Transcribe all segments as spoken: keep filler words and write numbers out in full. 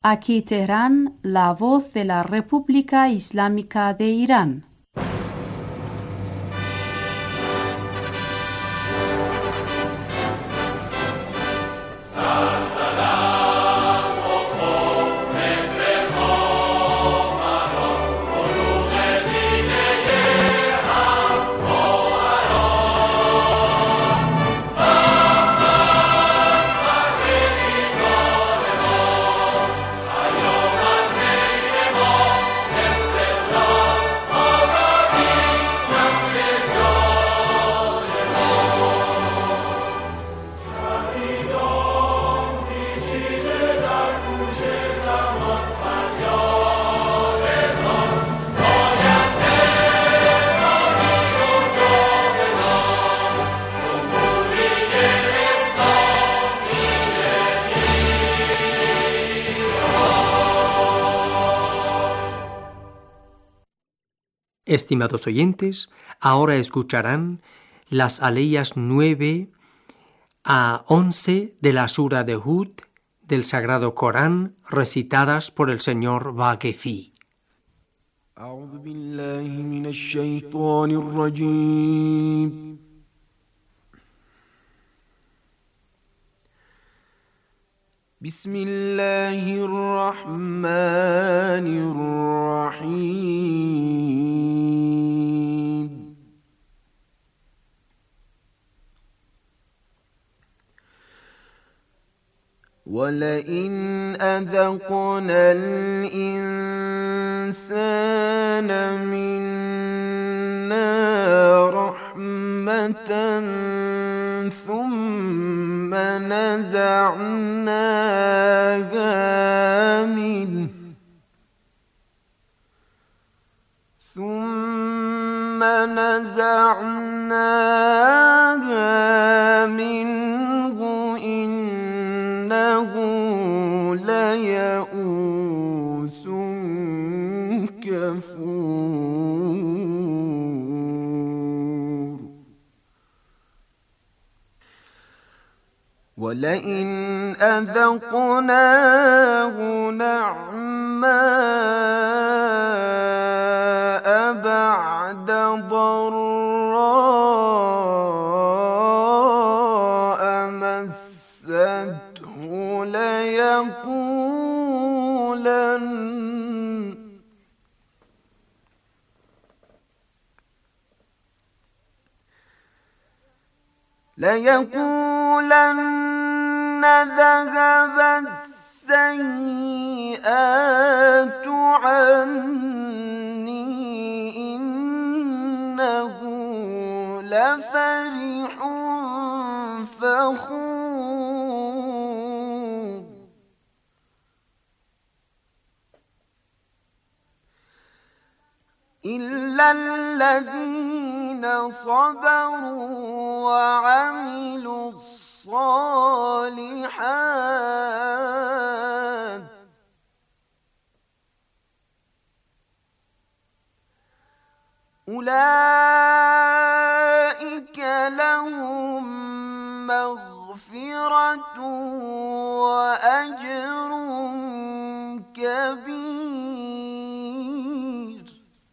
Aquí Teherán, la voz de la República Islámica de Irán. Estimados oyentes, ahora escucharán las aleyas nueve a once de la Sura de Hud del Sagrado Corán, recitadas por el señor Vaquefi. أعوذ بالله من الشيطان الرجيم. بسم الله الرحمن الرحيم. ولئن أذقنا الإنسان منا رحمة ثم نزعناها منه ثم نزعناها منه إنه ليئوس كفور. ولئن أذقناه نعماء بعد ضراء مسته ليقولن ليقولن ذهب السيئات عني إنه لفرح فخور. إلا الذين صبروا وعملوا الصالحات أولئك لهم مغفرة وأجر كبير.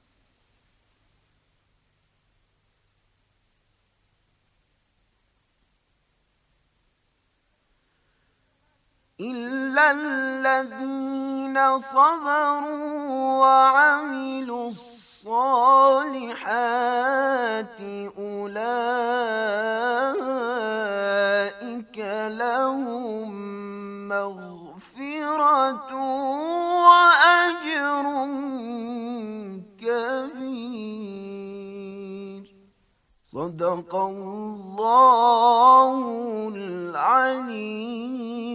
إلا الذين صبروا وعملوا الصالحات أولئك لهم مغفرة وأجر كبير. صدق الله العلي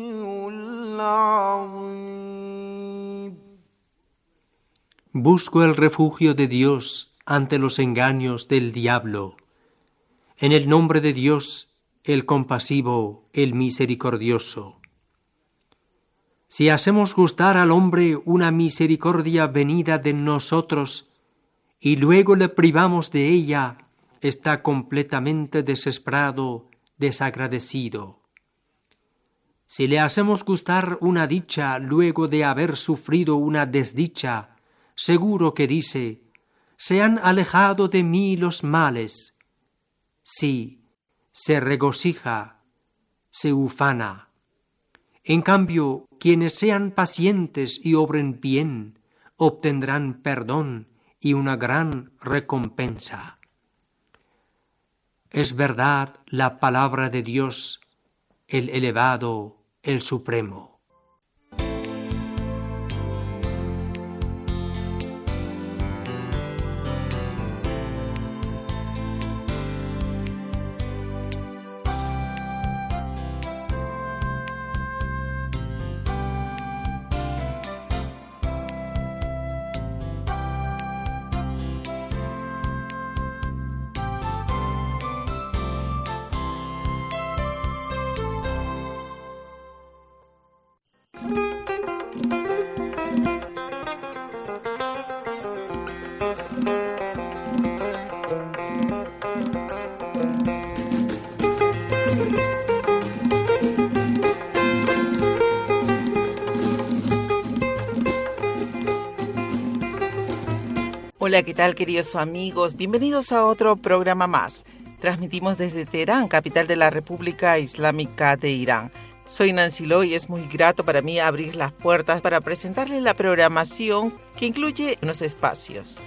العظيم. Busco el refugio de Dios ante los engaños del diablo. En el nombre de Dios, el compasivo, el misericordioso. Si hacemos gustar al hombre una misericordia venida de nosotros y luego le privamos de ella, está completamente desesperado, desagradecido. Si le hacemos gustar una dicha luego de haber sufrido una desdicha, seguro que dice: se han alejado de mí los males. Sí, se regocija, se ufana. En cambio, quienes sean pacientes y obren bien, obtendrán perdón y una gran recompensa. Es verdad la palabra de Dios, el elevado, el supremo. Hola, ¿qué tal, queridos amigos? Bienvenidos a otro programa más. Transmitimos desde Teherán, capital de la República Islámica de Irán. Soy Nancy Lo y es muy grato para mí abrir las puertas para presentarles la programación que incluye unos espacios.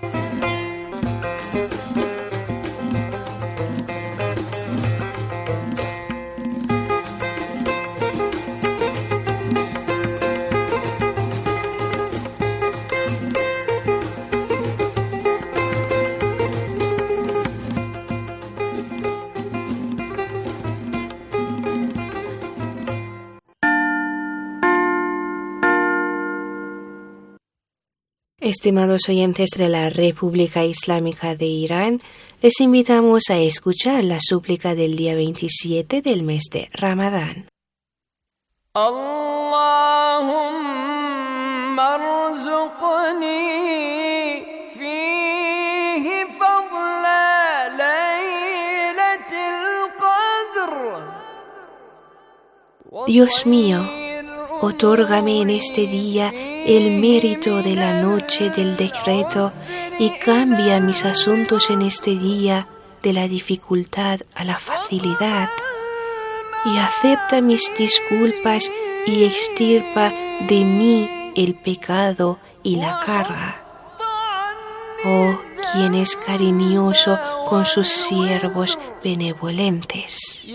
Estimados oyentes de la República Islámica de Irán, les invitamos a escuchar la súplica del día veintisiete del mes de Ramadán. Allahumma arzuqni fihi fadla laylatil qadr. Dios mío, otórgame en este día el mérito de la noche del decreto y cambia mis asuntos en este día de la dificultad a la facilidad, y acepta mis disculpas y extirpa de mí el pecado y la carga. Oh, quien es cariñoso con sus siervos benevolentes.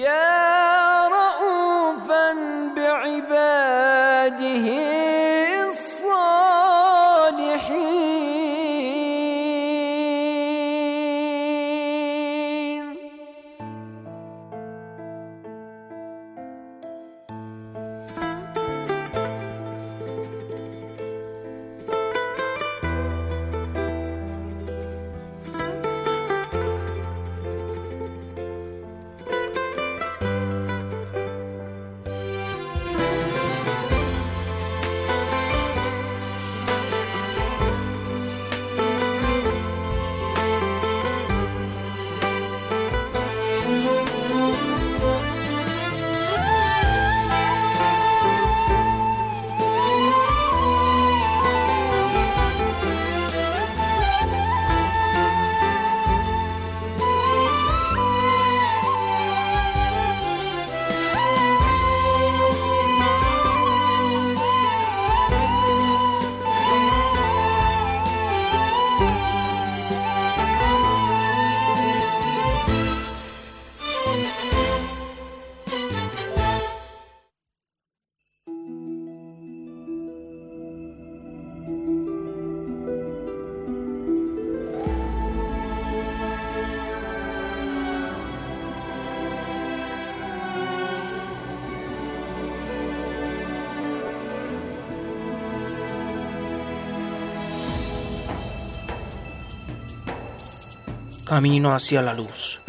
Camino hacia la luz.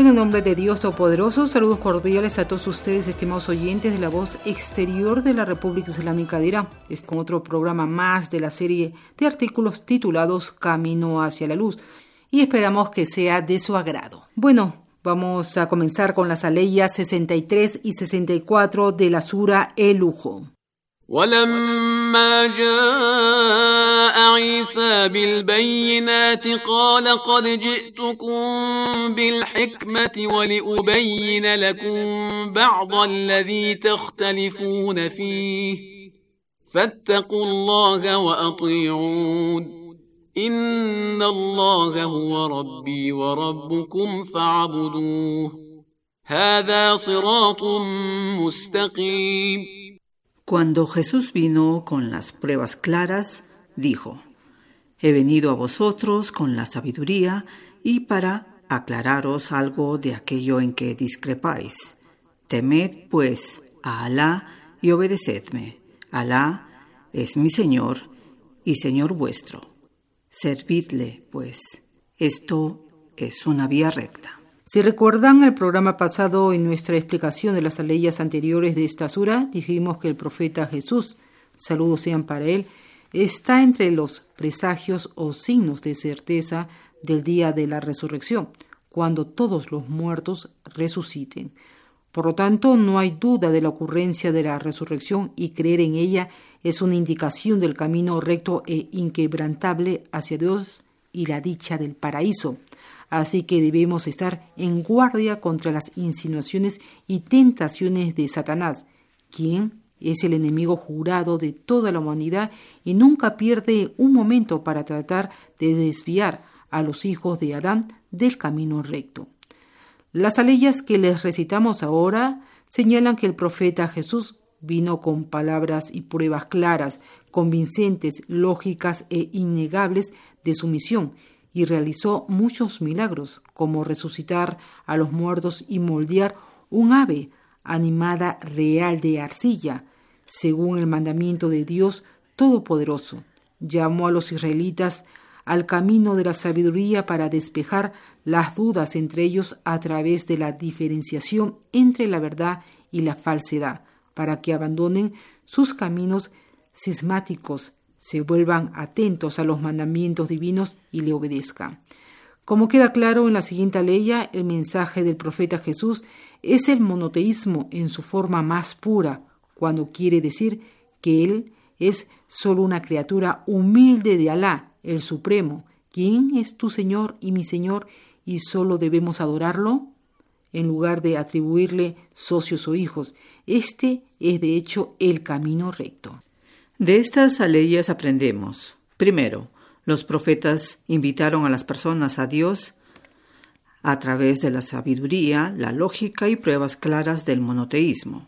En el nombre de Dios Todopoderoso, saludos cordiales a todos ustedes, estimados oyentes de la voz exterior de la República Islámica de Irán. Es con otro programa más de la serie de artículos titulados Camino hacia la Luz, y esperamos que sea de su agrado. Bueno, vamos a comenzar con las aleyas sesenta y tres y sesenta y cuatro de la sura El Lujo. ولما جاء عيسى بالبينات قال قد جئتكم بالحكمة ولأبين لكم بعض الذي تختلفون فيه فاتقوا الله وأطيعون إن الله هو ربي وربكم فاعبدوه هذا صراط مستقيم. Cuando Jesús vino con las pruebas claras, dijo: He venido a vosotros con la sabiduría y para aclararos algo de aquello en que discrepáis. Temed, pues, a Alá y obedecedme. Alá es mi Señor y Señor vuestro. Servidle, pues. Esto es una vía recta. Si recuerdan el programa pasado, en nuestra explicación de las aleyas anteriores de esta sura, dijimos que el profeta Jesús, saludos sean para él, está entre los presagios o signos de certeza del día de la resurrección, cuando todos los muertos resuciten. Por lo tanto, no hay duda de la ocurrencia de la resurrección y creer en ella es una indicación del camino recto e inquebrantable hacia Dios y la dicha del paraíso. Así que debemos estar en guardia contra las insinuaciones y tentaciones de Satanás, quien es el enemigo jurado de toda la humanidad y nunca pierde un momento para tratar de desviar a los hijos de Adán del camino recto. Las aleyas que les recitamos ahora señalan que el profeta Jesús vino con palabras y pruebas claras, convincentes, lógicas e innegables de su misión, y realizó muchos milagros, como resucitar a los muertos y moldear un ave animada real de arcilla, según el mandamiento de Dios Todopoderoso. Llamó a los israelitas al camino de la sabiduría para despejar las dudas entre ellos a través de la diferenciación entre la verdad y la falsedad, para que abandonen sus caminos cismáticos, se vuelvan atentos a los mandamientos divinos y le obedezcan. Como queda claro en la siguiente aleya, el mensaje del profeta Jesús es el monoteísmo en su forma más pura, cuando quiere decir que él es solo una criatura humilde de Alá, el Supremo, quien es tu Señor y mi Señor, y solo debemos adorarlo, en lugar de atribuirle socios o hijos. Este es de hecho el camino recto. De estas aleyas aprendemos: primero, los profetas invitaron a las personas a Dios a través de la sabiduría, la lógica y pruebas claras del monoteísmo.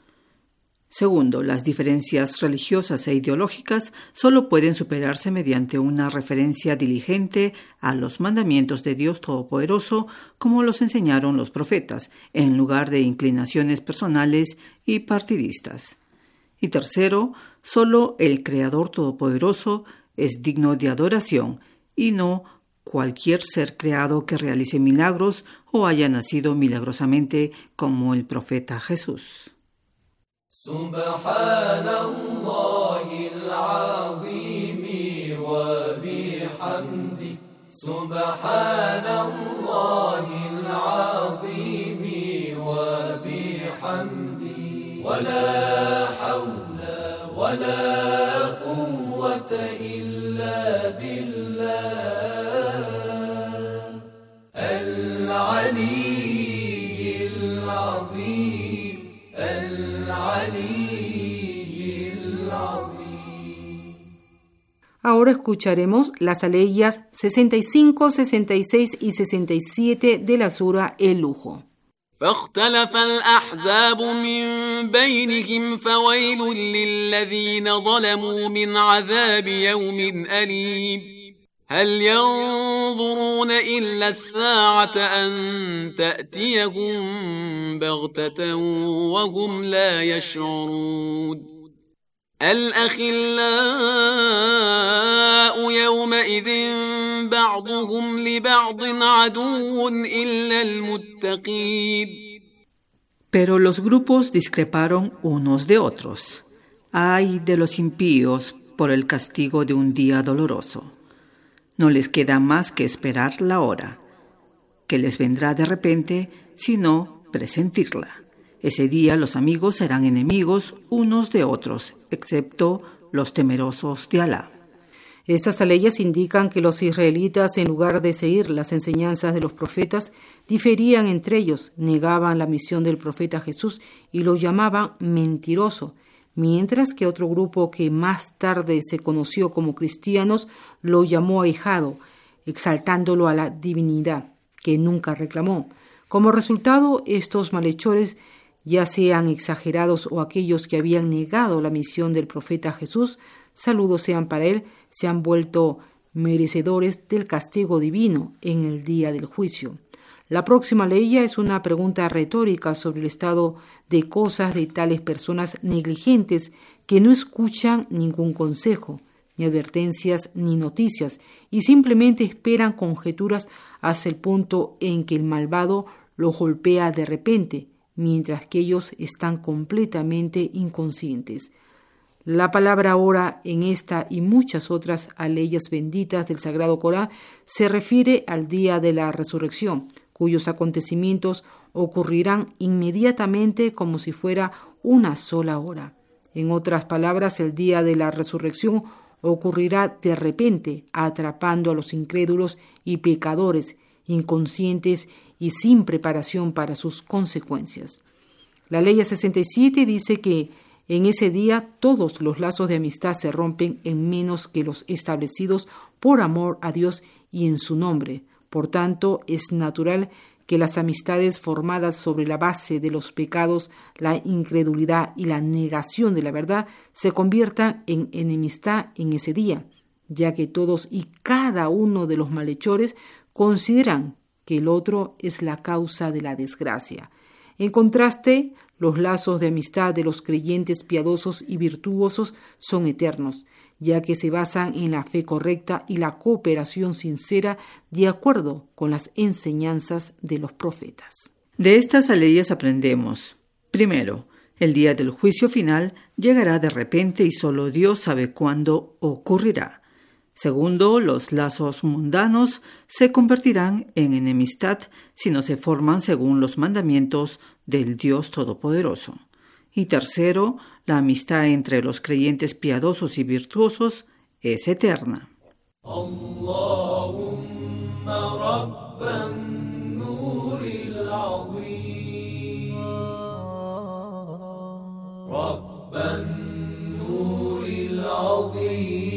Segundo, las diferencias religiosas e ideológicas solo pueden superarse mediante una referencia diligente a los mandamientos de Dios Todopoderoso, como los enseñaron los profetas, en lugar de inclinaciones personales y partidistas. Y tercero, solo el Creador Todopoderoso es digno de adoración y no cualquier ser creado que realice milagros o haya nacido milagrosamente como el profeta Jesús. Subhanallahil-azim wa bihamdi Subhanallahil-azim wa bihamdi wa la hawla wa la quwwata illa billah al-aliyyil azim al-aliyyil azim. Ahora escucharemos las aleyas sesenta y cinco, sesenta y seis y sesenta y siete de la sura El Lujo. فاختلف الأحزاب من بينهم فويل للذين ظلموا من عذاب يوم أليم هل ينظرون إلا الساعة أن تأتيهم بغتة وهم لا يشعرون الأخلاء يومئذ بعضهم بعضهم لبعض عدو إلا المتقين. Pero los grupos discreparon unos de otros. Ay de los impíos por el castigo de un día doloroso. No les queda más que esperar la hora, que les vendrá de repente, sino presentirla. Ese día los amigos serán enemigos unos de otros, excepto los temerosos de Alá. Estas aleyas indican que los israelitas, en lugar de seguir las enseñanzas de los profetas, diferían entre ellos, negaban la misión del profeta Jesús y lo llamaban mentiroso, mientras que otro grupo que más tarde se conoció como cristianos lo llamó ahijado, exaltándolo a la divinidad, que nunca reclamó. Como resultado, estos malhechores, ya sean exagerados o aquellos que habían negado la misión del profeta Jesús, saludos sean para él, se han vuelto merecedores del castigo divino en el día del juicio. La próxima leya es una pregunta retórica sobre el estado de cosas de tales personas negligentes que no escuchan ningún consejo, ni advertencias, ni noticias, y simplemente esperan conjeturas hasta el punto en que el malvado lo golpea de repente, mientras que ellos están completamente inconscientes. La palabra ahora en esta y muchas otras aleyas benditas del Sagrado Corán se refiere al día de la resurrección, cuyos acontecimientos ocurrirán inmediatamente como si fuera una sola hora. En otras palabras, el día de la resurrección ocurrirá de repente, atrapando a los incrédulos y pecadores, inconscientes y sin preparación para sus consecuencias. La ley sesenta y siete dice que en ese día todos los lazos de amistad se rompen en menos que los establecidos por amor a Dios y en su nombre. Por tanto, es natural que las amistades formadas sobre la base de los pecados, la incredulidad y la negación de la verdad se conviertan en enemistad en ese día, ya que todos y cada uno de los malhechores consideran que el otro es la causa de la desgracia. En contraste, los lazos de amistad de los creyentes piadosos y virtuosos son eternos, ya que se basan en la fe correcta y la cooperación sincera de acuerdo con las enseñanzas de los profetas. De estas aleyas aprendemos, primero, el día del juicio final llegará de repente y solo Dios sabe cuándo ocurrirá. Segundo, los lazos mundanos se convertirán en enemistad si no se forman según los mandamientos del Dios Todopoderoso. Y tercero, la amistad entre los creyentes piadosos y virtuosos es eterna. Allahumma rabban nuril azim, rabban nuril azim.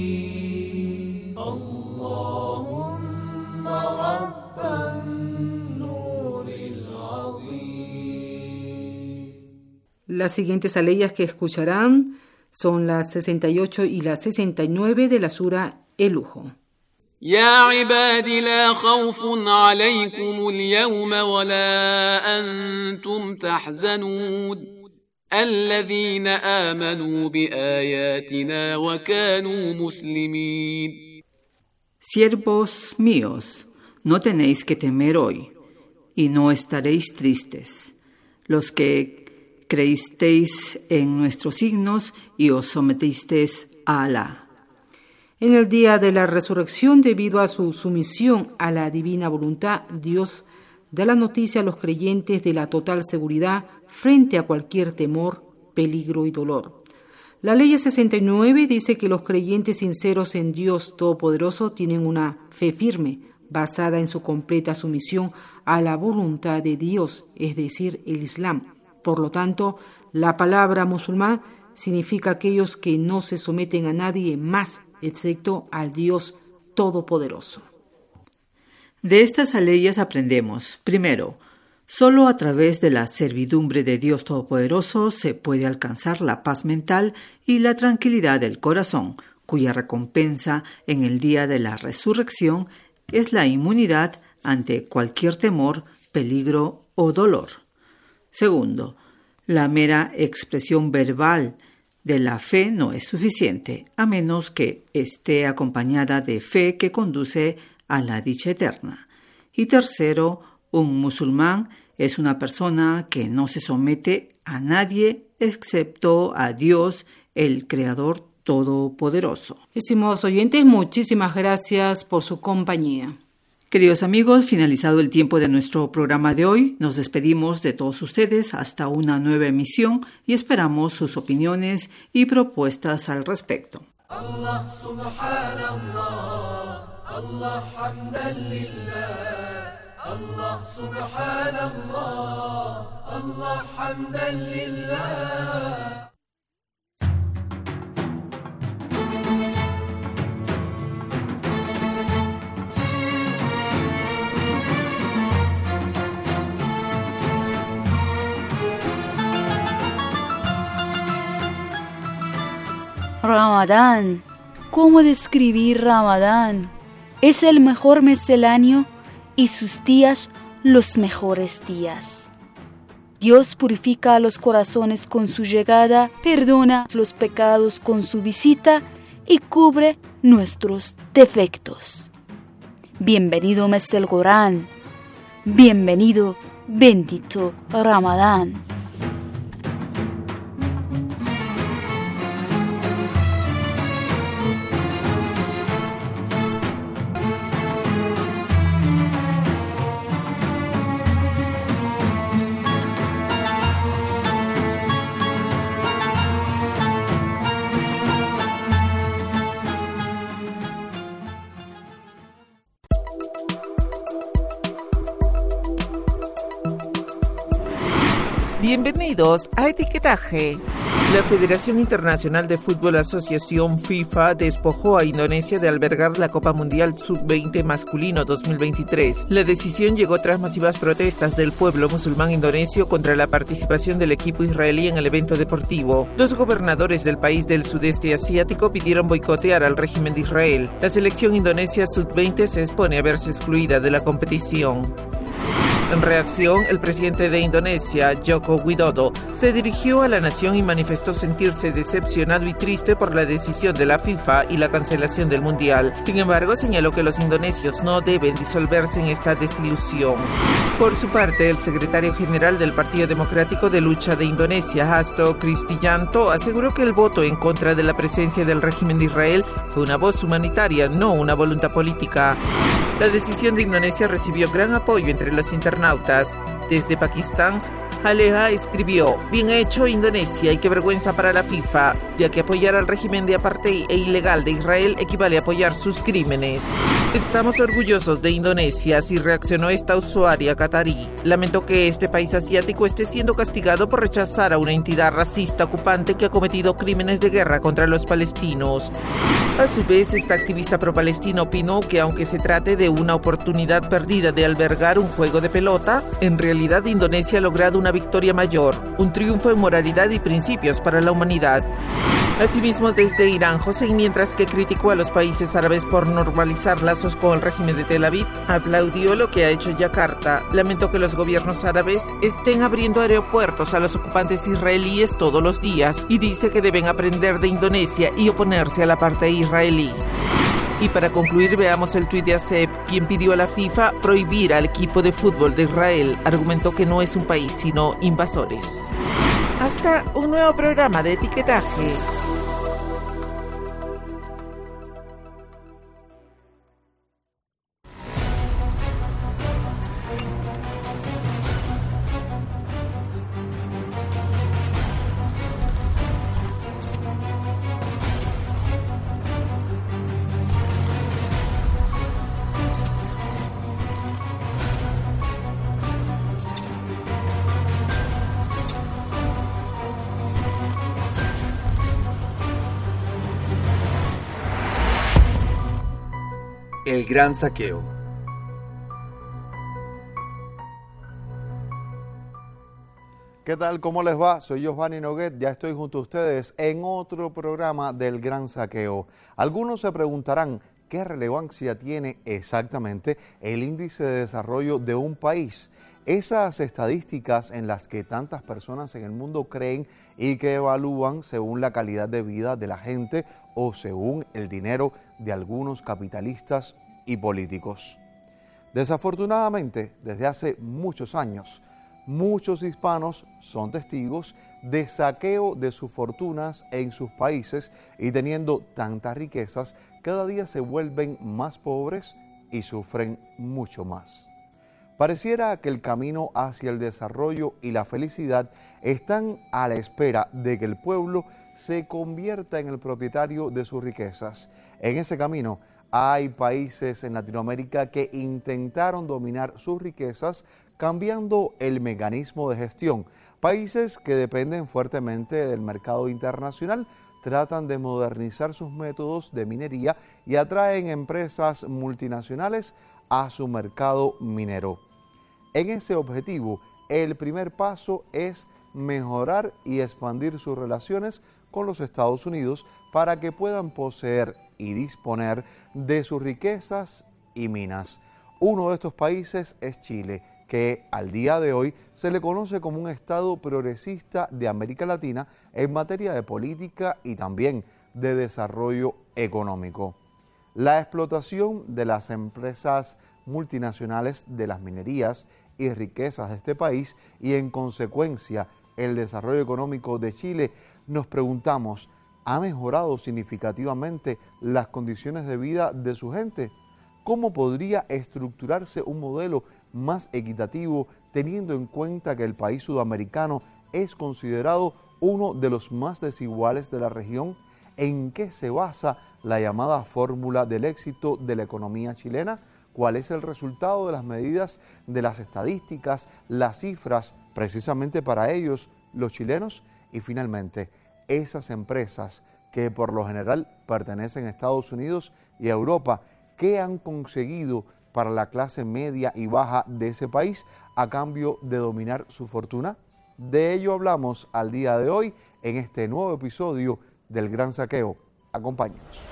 Las siguientes aleyas que escucharán son las sesenta y ocho y las sesenta y nueve de la sura El Lujo. Ya ibadi la khawfun alaykum al-yawma wa la antum tahzanun alladhina amanu bi ayatina wa kanu muslimin. Siervos míos, no tenéis que temer hoy y no estaréis tristes, los que creísteis en nuestros signos y os sometisteis a Alá. En el día de la resurrección, debido a su sumisión a la divina voluntad, Dios da la noticia a los creyentes de la total seguridad frente a cualquier temor, peligro y dolor. La ley sesenta y nueve dice que los creyentes sinceros en Dios Todopoderoso tienen una fe firme, basada en su completa sumisión a la voluntad de Dios, es decir, el Islam. Por lo tanto, la palabra musulmán significa aquellos que no se someten a nadie más, excepto al Dios Todopoderoso. De estas aleyas aprendemos, primero, solo a través de la servidumbre de Dios Todopoderoso se puede alcanzar la paz mental y la tranquilidad del corazón, cuya recompensa en el día de la resurrección es la inmunidad ante cualquier temor, peligro o dolor. Segundo, la mera expresión verbal de la fe no es suficiente, a menos que esté acompañada de fe que conduce a la dicha eterna. Y tercero, un musulmán es una persona que no se somete a nadie excepto a Dios, el Creador Todopoderoso. Estimados oyentes, muchísimas gracias por su compañía. Queridos amigos, finalizado el tiempo de nuestro programa de hoy, nos despedimos de todos ustedes hasta una nueva emisión y esperamos sus opiniones y propuestas al respecto. Allah subhanallah, Allah hamdan lillah, Allah subhanallah, Allah hamdan lillah. Ramadán. ¿Cómo describir Ramadán? Es el mejor mes del año y sus días los mejores días. Dios purifica a los corazones con su llegada, perdona los pecados con su visita y cubre nuestros defectos. Bienvenido mes del Corán. Bienvenido, bendito Ramadán. Bienvenidos a Etiquetaje. La Federación Internacional de Fútbol Asociación FIFA despojó a Indonesia de albergar la Copa Mundial sub veinte masculino dos mil veintitrés. La decisión llegó tras masivas protestas del pueblo musulmán indonesio contra la participación del equipo israelí en el evento deportivo. Los gobernadores del país del sudeste asiático pidieron boicotear al régimen de Israel. La selección indonesia sub veinte se expone a verse excluida de la competición. En reacción, el presidente de Indonesia, Joko Widodo, se dirigió a la nación y manifestó sentirse decepcionado y triste por la decisión de la FIFA y la cancelación del Mundial. Sin embargo, señaló que los indonesios no deben disolverse en esta desilusión. Por su parte, el secretario general del Partido Democrático de Lucha de Indonesia, Hasto Kristianto, aseguró que el voto en contra de la presencia del régimen de Israel fue una voz humanitaria, no una voluntad política. La decisión de Indonesia recibió gran apoyo entre los internautas. Desde Pakistán, Aleha escribió: bien hecho Indonesia y qué vergüenza para la FIFA, ya que apoyar al régimen de apartheid e ilegal de Israel equivale a apoyar sus crímenes. Estamos orgullosos de Indonesia, así reaccionó esta usuaria catarí. Lamentó que este país asiático esté siendo castigado por rechazar a una entidad racista ocupante que ha cometido crímenes de guerra contra los palestinos. A su vez, esta activista pro-palestina opinó que aunque se trate de una oportunidad perdida de albergar un juego de pelota, en realidad Indonesia ha logrado una victoria mayor, un triunfo en moralidad y principios para la humanidad. Asimismo, desde Irán, Hossein, mientras que criticó a los países árabes por normalizar lazos con el régimen de Tel Aviv, aplaudió lo que ha hecho Yakarta. Lamentó que los gobiernos árabes estén abriendo aeropuertos a los ocupantes israelíes todos los días y dice que deben aprender de Indonesia y oponerse a la parte israelí. Y para concluir, veamos el tuit de Asep, quien pidió a la FIFA prohibir al equipo de fútbol de Israel. Argumentó que no es un país, sino invasores. Hasta un nuevo programa de Etiquetaje. El gran saqueo. ¿Qué tal? ¿Cómo les va? Soy Giovanni Noguet, ya estoy junto a ustedes en otro programa del Gran Saqueo. Algunos se preguntarán qué relevancia tiene exactamente el índice de desarrollo de un país. Esas estadísticas en las que tantas personas en el mundo creen y que evalúan según la calidad de vida de la gente o según el dinero de algunos capitalistas y políticos. Desafortunadamente, desde hace muchos años, muchos hispanos son testigos de saqueo de sus fortunas en sus países y teniendo tantas riquezas, cada día se vuelven más pobres y sufren mucho más. Pareciera que el camino hacia el desarrollo y la felicidad están a la espera de que el pueblo se convierta en el propietario de sus riquezas. En ese camino hay países en Latinoamérica que intentaron dominar sus riquezas cambiando el mecanismo de gestión. Países que dependen fuertemente del mercado internacional tratan de modernizar sus métodos de minería y atraen empresas multinacionales a su mercado minero. En ese objetivo, el primer paso es mejorar y expandir sus relaciones con los Estados Unidos para que puedan poseer y disponer de sus riquezas y minas. Uno de estos países es Chile, que al día de hoy se le conoce como un estado progresista de América Latina en materia de política y también de desarrollo económico. La explotación de las empresas multinacionales de las minerías y riquezas de este país y en consecuencia el desarrollo económico de Chile, nos preguntamos, ¿ha mejorado significativamente las condiciones de vida de su gente? ¿Cómo podría estructurarse un modelo más equitativo teniendo en cuenta que el país sudamericano es considerado uno de los más desiguales de la región? ¿En qué se basa la llamada fórmula del éxito de la economía chilena? ¿Cuál es el resultado de las medidas de las estadísticas, las cifras, precisamente para ellos, los chilenos? Y finalmente, esas empresas que por lo general pertenecen a Estados Unidos y a Europa, ¿qué han conseguido para la clase media y baja de ese país a cambio de dominar su fortuna? De ello hablamos al día de hoy en este nuevo episodio del Gran Saqueo. Acompáñenos.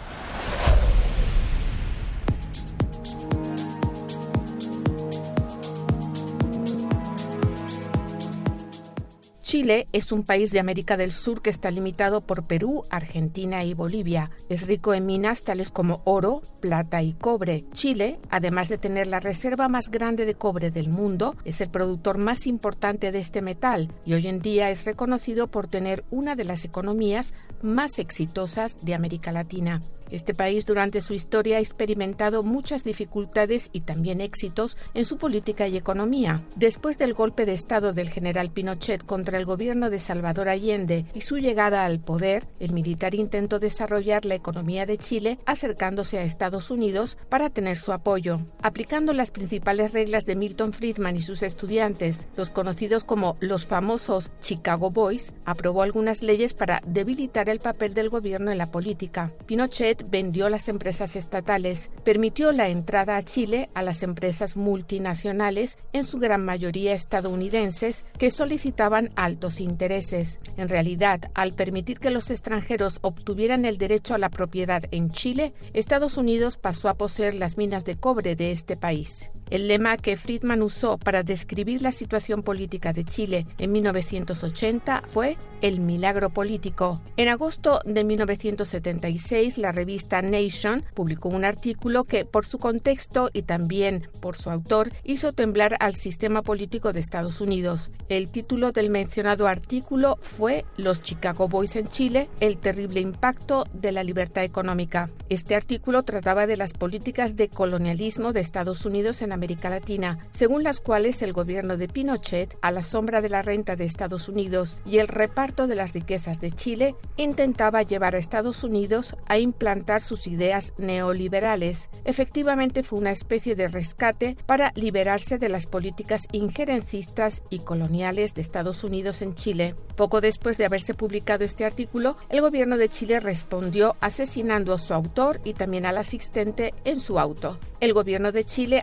Chile es un país de América del Sur que está limitado por Perú, Argentina y Bolivia. Es rico en minas tales como oro, plata y cobre. Chile, además de tener la reserva más grande de cobre del mundo, es el productor más importante de este metal y hoy en día es reconocido por tener una de las economías más exitosas de América Latina. Este país durante su historia ha experimentado muchas dificultades y también éxitos en su política y economía. Después del golpe de Estado del general Pinochet contra el gobierno de Salvador Allende y su llegada al poder, el militar intentó desarrollar la economía de Chile acercándose a Estados Unidos para tener su apoyo. Aplicando las principales reglas de Milton Friedman y sus estudiantes, los conocidos como los famosos Chicago Boys, aprobó algunas leyes para debilitar el papel del gobierno en la política. Pinochet vendió las empresas estatales, permitió la entrada a Chile a las empresas multinacionales, en su gran mayoría estadounidenses, que solicitaban altos intereses. En realidad, al permitir que los extranjeros obtuvieran el derecho a la propiedad en Chile, Estados Unidos pasó a poseer las minas de cobre de este país. El lema que Friedman usó para describir la situación política de Chile en mil novecientos ochenta fue el milagro político. En agosto de mil novecientos setenta y seis, la revista Nation publicó un artículo que, por su contexto y también por su autor, hizo temblar al sistema político de Estados Unidos. El título del mencionado artículo fue Los Chicago Boys en Chile, el terrible impacto de la libertad económica. Este artículo trataba de las políticas de colonialismo de Estados Unidos en América Latina, según las cuales el gobierno de Pinochet, a la sombra de la renta de Estados Unidos y el reparto de las riquezas de Chile, intentaba llevar a Estados Unidos a implantar sus ideas neoliberales. Efectivamente fue una especie de rescate para liberarse de las políticas injerencistas y coloniales de Estados Unidos en Chile. Poco después de haberse publicado este artículo, el gobierno de Chile respondió asesinando a su autor y también al asistente en su auto. El gobierno de Chile hasta mil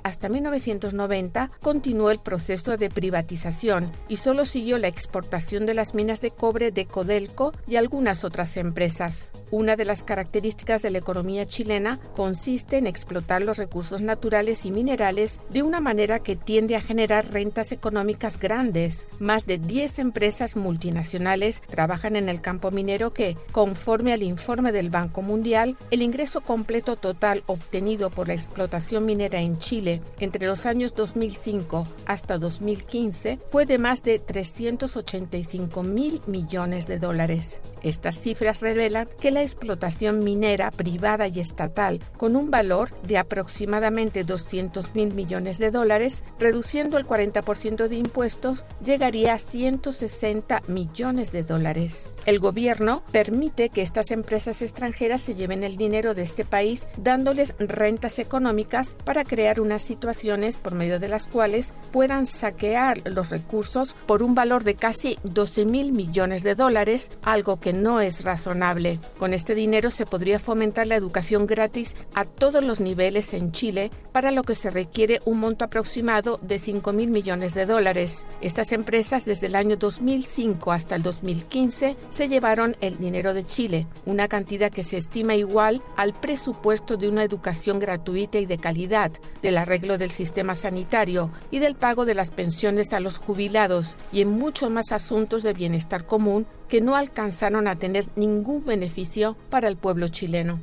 novecientos noventa continuó el proceso de privatización y solo siguió la exportación de las minas de cobre de Codelco y algunas otras empresas. Una de las características de la economía chilena consiste en explotar los recursos naturales y minerales de una manera que tiende a generar rentas económicas grandes. Más de diez empresas multinacionales trabajan en el campo minero que, conforme al informe del Banco Mundial, el ingreso completo total obtenido por la explotación minera en Chile entre los años dos mil cinco hasta dos mil quince fue de más de trescientos ochenta y cinco mil millones de dólares. Estas cifras revelan que la explotación minera privada y estatal, con un valor de aproximadamente doscientos mil millones de dólares, reduciendo el cuarenta por ciento de impuestos, llegaría a ciento sesenta millones de dólares. El gobierno permite que estas empresas extranjeras se lleven el dinero de este país, dándoles rentas económicas para crear unas situaciones por medio de las cuales puedan saquear los recursos por un valor de casi doce mil millones de dólares, algo que no es razonable. Con este dinero se podría fomentar la educación gratis a todos los niveles en Chile, para lo que se requiere un monto aproximado de cinco mil millones de dólares. Estas empresas desde el año dos mil cinco hasta el dos mil quince se llevaron el dinero de Chile, una cantidad que se estima igual al presupuesto de una educación gratuita y de calidad, del arreglo del sistema sanitario y del pago de las pensiones a los jubilados, y en muchos más asuntos de bienestar común que no alcanzaron a tener ningún beneficio para el pueblo chileno.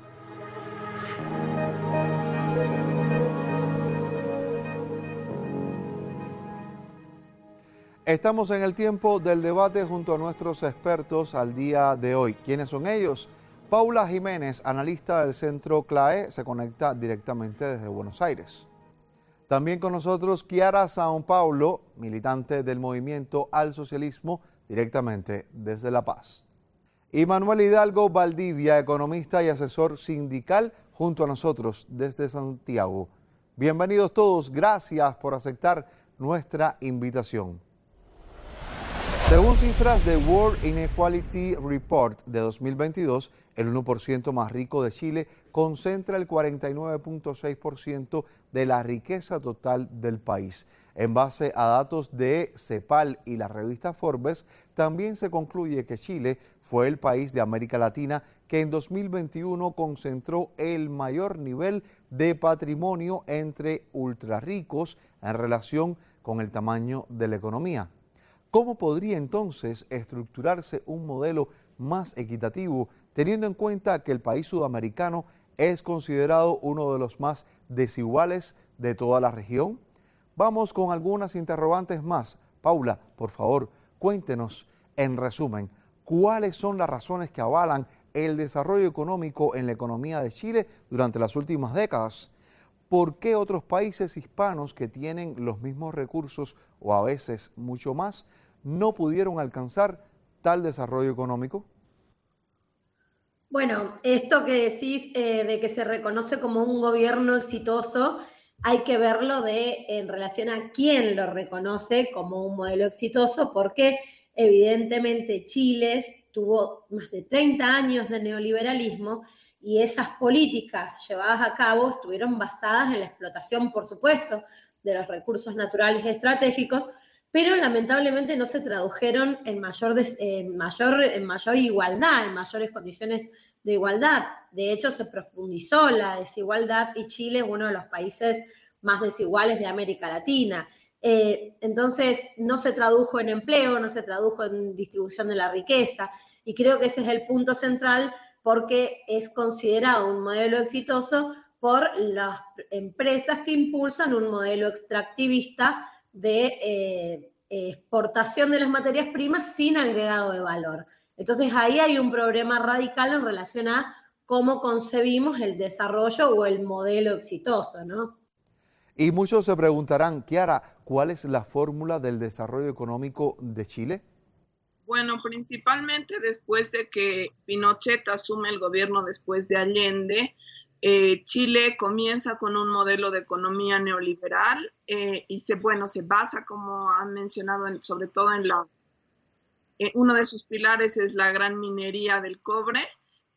Estamos en el tiempo del debate junto a nuestros expertos al día de hoy. ¿Quiénes son ellos? Paula Jiménez, analista del Centro C L A E, se conecta directamente desde Buenos Aires. También con nosotros Kiara Sao Paulo, militante del Movimiento al Socialismo, directamente desde La Paz. Y Manuel Hidalgo Valdivia, economista y asesor sindical, junto a nosotros desde Santiago. Bienvenidos todos, gracias por aceptar nuestra invitación. Según cifras de World Inequality Report de dos mil veintidós, el uno por ciento más rico de Chile concentra el cuarenta y nueve punto seis por ciento de la riqueza total del país. En base a datos de CEPAL y la revista Forbes, también se concluye que Chile fue el país de América Latina que en dos mil veintiuno concentró el mayor nivel de patrimonio entre ultrarricos en relación con el tamaño de la economía. ¿Cómo podría entonces estructurarse un modelo más equitativo, teniendo en cuenta que el país sudamericano es considerado uno de los más desiguales de toda la región? Vamos con algunas interrogantes más. Paula, por favor, cuéntenos en resumen, ¿cuáles son las razones que avalan el desarrollo económico en la economía de Chile durante las últimas décadas? ¿Por qué otros países hispanos que tienen los mismos recursos o a veces mucho más no pudieron alcanzar tal desarrollo económico? Bueno, esto que decís eh, de que se reconoce como un gobierno exitoso, hay que verlo de en relación a quién lo reconoce como un modelo exitoso, porque evidentemente Chile tuvo más de treinta años de neoliberalismo y esas políticas llevadas a cabo estuvieron basadas en la explotación, por supuesto, de los recursos naturales estratégicos, pero lamentablemente no se tradujeron en mayor, des, en mayor, en mayor igualdad, en mayores condiciones de igualdad. De hecho, se profundizó la desigualdad y Chile es uno de los países más desiguales de América Latina. Eh, entonces, no se tradujo en empleo, no se tradujo en distribución de la riqueza, y creo que ese es el punto central, porque es considerado un modelo exitoso por las empresas que impulsan un modelo extractivista de eh, exportación de las materias primas sin agregado de valor. Entonces ahí hay un problema radical en relación a cómo concebimos el desarrollo o el modelo exitoso, ¿no? Y muchos se preguntarán, Kiara, ¿cuál es la fórmula del desarrollo económico de Chile? Bueno, principalmente después de que Pinochet asume el gobierno después de Allende, Eh, Chile comienza con un modelo de economía neoliberal eh, y se, bueno, se basa, como han mencionado, en, sobre todo en la... Eh, uno de sus pilares es la gran minería del cobre,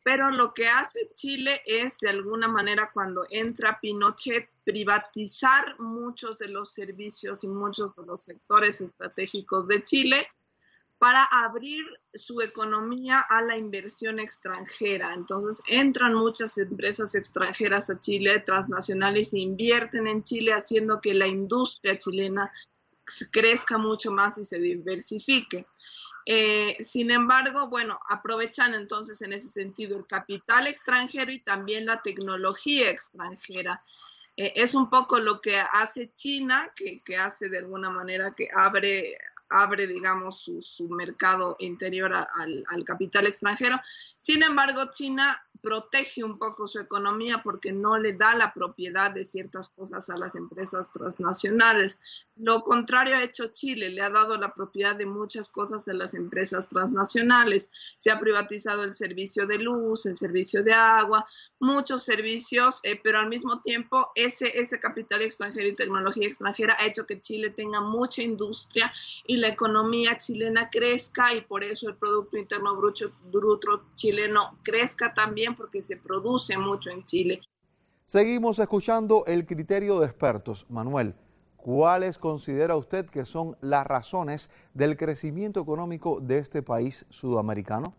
pero lo que hace Chile es, de alguna manera, cuando entra Pinochet, privatizar muchos de los servicios y muchos de los sectores estratégicos de Chile para abrir su economía a la inversión extranjera. Entonces entran muchas empresas extranjeras a Chile, transnacionales, e invierten en Chile, haciendo que la industria chilena crezca mucho más y se diversifique. Eh, sin embargo, bueno, aprovechan entonces en ese sentido el capital extranjero y también la tecnología extranjera. Eh, es un poco lo que hace China, que, que hace de alguna manera que abre, abre digamos, su, su mercado interior a, al, al capital extranjero. Sin embargo, China protege un poco su economía porque no le da la propiedad de ciertas cosas a las empresas transnacionales. Lo contrario ha hecho Chile, le ha dado la propiedad de muchas cosas a las empresas transnacionales. Se ha privatizado el servicio de luz, el servicio de agua, muchos servicios, eh, pero al mismo tiempo ese, ese capital extranjero y tecnología extranjera ha hecho que Chile tenga mucha industria y la economía chilena crezca, y por eso el Producto Interno Bruto, bruto chileno crezca también, porque se produce mucho en Chile. Seguimos escuchando el criterio de expertos. Manuel, ¿cuáles considera usted que son las razones del crecimiento económico de este país sudamericano?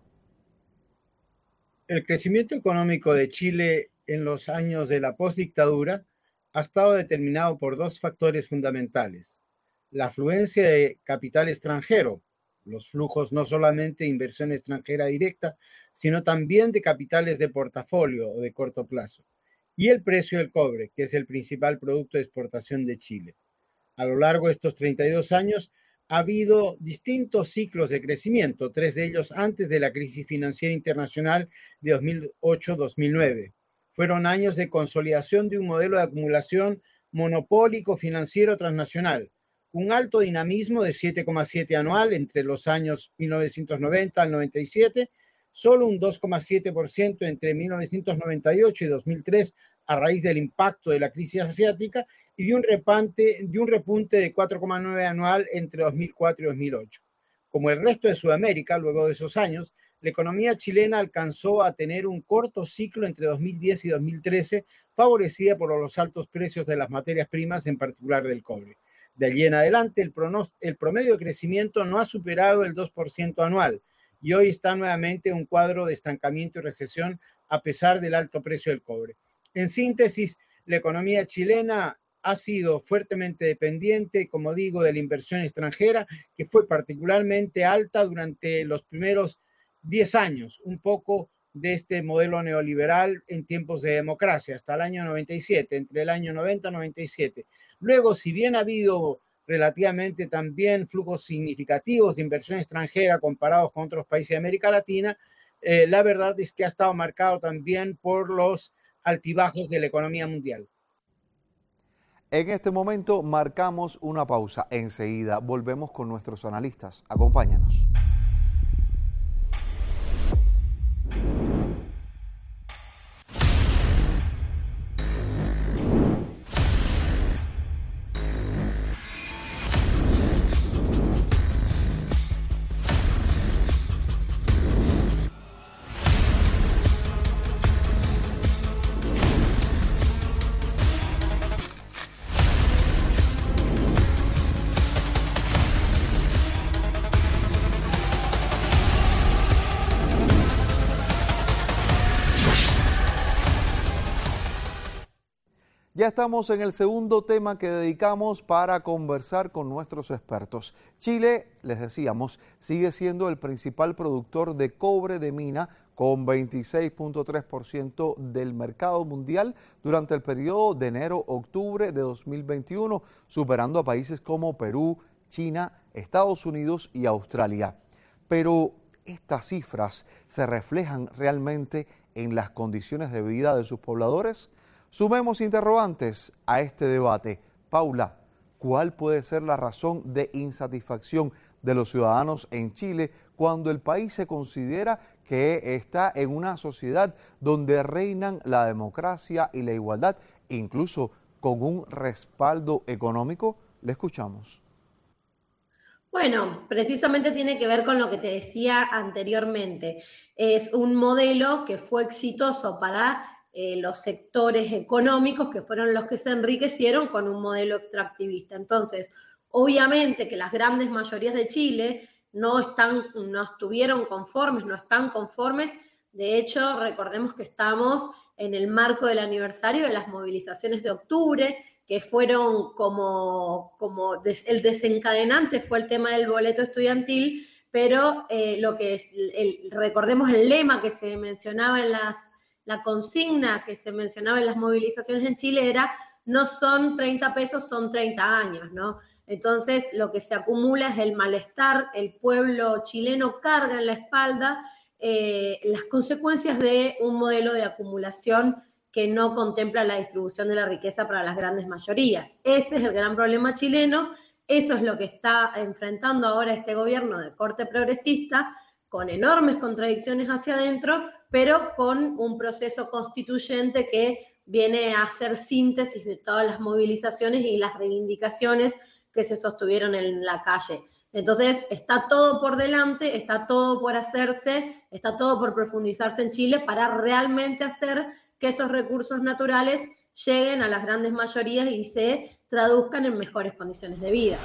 El crecimiento económico de Chile en los años de la postdictadura ha estado determinado por dos factores fundamentales: la afluencia de capital extranjero, los flujos no solamente de inversión extranjera directa, sino también de capitales de portafolio o de corto plazo, y el precio del cobre, que es el principal producto de exportación de Chile. A lo largo de estos treinta y dos años ha habido distintos ciclos de crecimiento, tres de ellos antes de la crisis financiera internacional de dos mil ocho a dos mil nueve. Fueron años de consolidación de un modelo de acumulación monopólico financiero transnacional, un alto dinamismo de siete coma siete anual entre los años mil novecientos noventa al noventa y siete, solo un dos coma siete por ciento entre mil novecientos noventa y ocho y dos mil tres a raíz del impacto de la crisis asiática, y de un, repante, de un repunte de cuatro coma nueve anual entre dos mil cuatro y dos mil ocho. Como el resto de Sudamérica, luego de esos años, la economía chilena alcanzó a tener un corto ciclo entre dos mil diez y dos mil trece, favorecida por los altos precios de las materias primas, en particular del cobre. De allí en adelante, el, pronos, el promedio de crecimiento no ha superado el dos por ciento anual, y hoy está nuevamente un cuadro de estancamiento y recesión a pesar del alto precio del cobre. En síntesis, la economía chilena ha sido fuertemente dependiente, como digo, de la inversión extranjera, que fue particularmente alta durante los primeros diez años, un poco de este modelo neoliberal en tiempos de democracia, hasta el año noventa y siete, entre el año noventa y noventa y siete. Luego, si bien ha habido relativamente también flujos significativos de inversión extranjera comparados con otros países de América Latina, eh, la verdad es que ha estado marcado también por los altibajos de la economía mundial. En este momento marcamos una pausa. Enseguida volvemos con nuestros analistas. Acompáñanos. Ya estamos en el segundo tema que dedicamos para conversar con nuestros expertos. Chile, les decíamos, sigue siendo el principal productor de cobre de mina con veintiséis punto tres por ciento del mercado mundial durante el periodo de enero-octubre de dos mil veintiuno, superando a países como Perú, China, Estados Unidos y Australia. Pero estas cifras se reflejan realmente en las condiciones de vida de sus pobladores. Sumemos interrogantes a este debate. Paula, ¿cuál puede ser la razón de insatisfacción de los ciudadanos en Chile cuando el país se considera que está en una sociedad donde reinan la democracia y la igualdad, incluso con un respaldo económico? Le escuchamos. Bueno, precisamente tiene que ver con lo que te decía anteriormente. Es un modelo que fue exitoso para eh, los sectores económicos, que fueron los que se enriquecieron con un modelo extractivista. Entonces, obviamente que las grandes mayorías de Chile no están, no estuvieron conformes, no están conformes. De hecho, recordemos que estamos en el marco del aniversario de las movilizaciones de octubre, que fueron como, como des, el desencadenante fue el tema del boleto estudiantil, pero eh, lo que es, el, recordemos el lema que se mencionaba en las, la consigna que se mencionaba en las movilizaciones en Chile era: no son treinta pesos, son treinta años, ¿no? Entonces, lo que se acumula es el malestar, el pueblo chileno carga en la espalda eh, las consecuencias de un modelo de acumulación que no contempla la distribución de la riqueza para las grandes mayorías. Ese es el gran problema chileno, eso es lo que está enfrentando ahora este gobierno de corte progresista, con enormes contradicciones hacia adentro, pero con un proceso constituyente que viene a hacer síntesis de todas las movilizaciones y las reivindicaciones que se sostuvieron en la calle. Entonces, está todo por delante, está todo por hacerse, está todo por profundizarse en Chile para realmente hacer que esos recursos naturales lleguen a las grandes mayorías y se traduzcan en mejores condiciones de vida.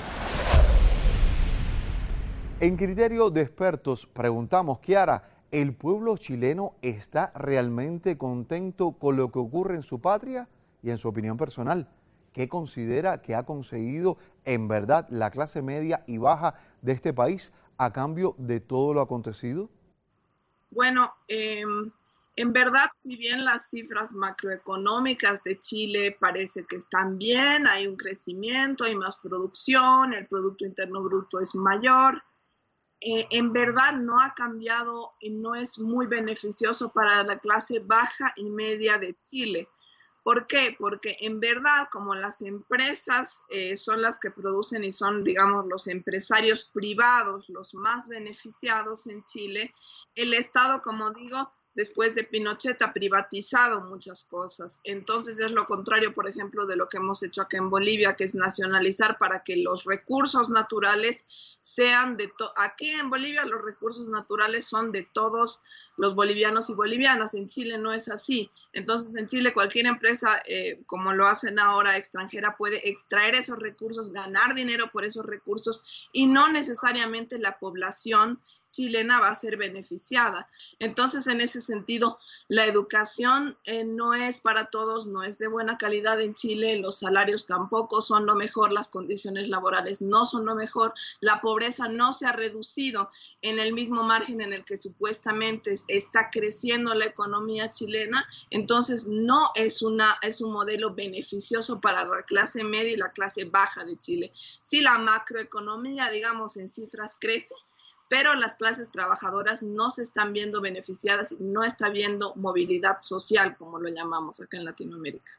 En criterio de expertos, preguntamos, Kiara, ¿el pueblo chileno está realmente contento con lo que ocurre en su patria? Y en su opinión personal, ¿qué considera que ha conseguido en verdad la clase media y baja de este país a cambio de todo lo acontecido? Bueno, eh, en verdad, si bien las cifras macroeconómicas de Chile parece que están bien, hay un crecimiento, hay más producción, el Producto Interno Bruto es mayor, eh, en verdad no ha cambiado y no es muy beneficioso para la clase baja y media de Chile. ¿Por qué? Porque en verdad, como las empresas eh, son las que producen y son, digamos, los empresarios privados los más beneficiados en Chile, el Estado, como digo, después de Pinochet ha privatizado muchas cosas. Entonces es lo contrario, por ejemplo, de lo que hemos hecho acá en Bolivia, que es nacionalizar para que los recursos naturales sean de todo. Aquí en Bolivia los recursos naturales son de todos los bolivianos y bolivianas. En Chile no es así. Entonces en Chile cualquier empresa, eh, como lo hacen ahora, extranjera, puede extraer esos recursos, ganar dinero por esos recursos y no necesariamente la población chilena va a ser beneficiada. Entonces, en ese sentido, la educación eh, no es para todos, no es de buena calidad en Chile, los salarios tampoco son lo mejor, las condiciones laborales no son lo mejor, la pobreza no se ha reducido en el mismo margen en el que supuestamente está creciendo la economía chilena. Entonces, no es, una, es un modelo beneficioso para la clase media y la clase baja de Chile. Sí, la macroeconomía, digamos, en cifras crece, pero las clases trabajadoras no se están viendo beneficiadas y no está viendo movilidad social, como lo llamamos acá en Latinoamérica.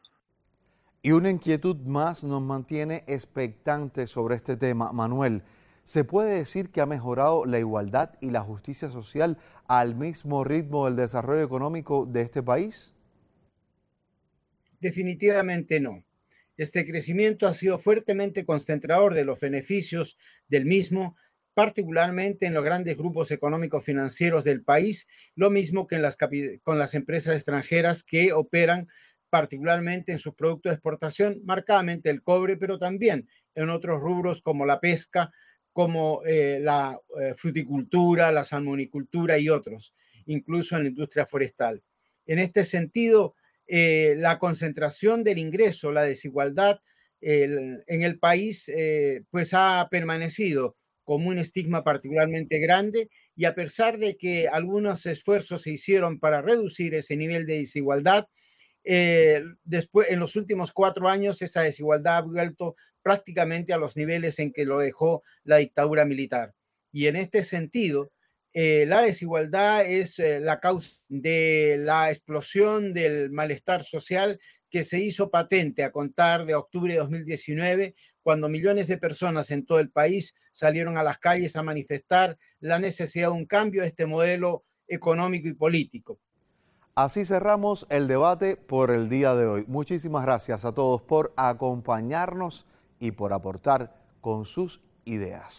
Y una inquietud más nos mantiene expectantes sobre este tema. Manuel, ¿se puede decir que ha mejorado la igualdad y la justicia social al mismo ritmo del desarrollo económico de este país? Definitivamente no. Este crecimiento ha sido fuertemente concentrador de los beneficios del mismo, particularmente en los grandes grupos económicos financieros del país, lo mismo que en las, con las empresas extranjeras que operan particularmente en sus productos de exportación, marcadamente el cobre, pero también en otros rubros como la pesca, como eh, la eh, fruticultura, la salmonicultura y otros, incluso en la industria forestal. En este sentido, eh, la concentración del ingreso, la desigualdad eh, en el país, eh, pues ha permanecido como un estigma particularmente grande, y a pesar de que algunos esfuerzos se hicieron para reducir ese nivel de desigualdad, eh, después, en los últimos cuatro años esa desigualdad ha vuelto prácticamente a los niveles en que lo dejó la dictadura militar. Y en este sentido, eh, la desigualdad es eh, la causa de la explosión del malestar social que se hizo patente a contar de octubre de dos mil diecinueve, cuando millones de personas en todo el país salieron a las calles a manifestar la necesidad de un cambio de este modelo económico y político. Así cerramos el debate por el día de hoy. Muchísimas gracias a todos por acompañarnos y por aportar con sus ideas.